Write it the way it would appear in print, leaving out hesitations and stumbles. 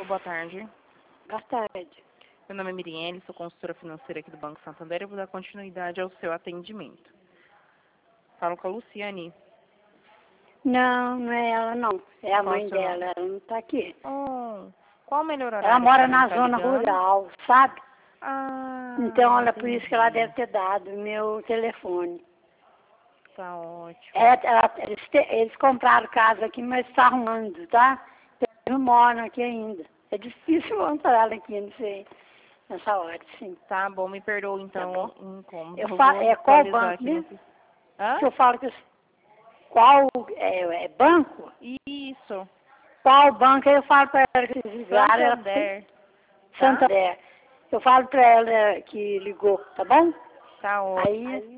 boa tarde. Boa tarde. Meu nome é Mirielle, sou consultora financeira aqui do Banco Santander e vou dar continuidade ao seu atendimento. Falo com a Luciane. Não, não é ela não. É a Qual mãe o seu nome? dela, ela não tá aqui. Oh, qual o melhor horário? Ela mora que na tá zona ligando? rural, sabe? Ah, Então, ela, por isso que ela entendi. deve ter dado o meu telefone. Tá ótimo. Eles compraram casa aqui, mas está arrumando, tá? Eles não moram aqui ainda. É difícil encontrar ela aqui, não sei, nessa hora, sim. Tá bom, me perdoa então Tá bom? o incômodo. Eu Eu falo, vou qual atualizar banco aqui no... mesmo? Hã? Se eu falo que qual é banco? Isso. Qual banco? Aí eu falo para ela que ligaram, ela Santander. Tá? Santander. Eu falo para ela que ligou, tá bom? Tá ótimo. Aí